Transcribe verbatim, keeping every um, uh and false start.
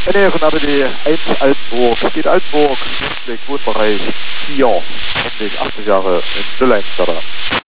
In Nähe von A B D eins Altenburg, steht Altenburg, Westblick, Wohnbereich vier, endlich achtzig Jahre in null eins Starter.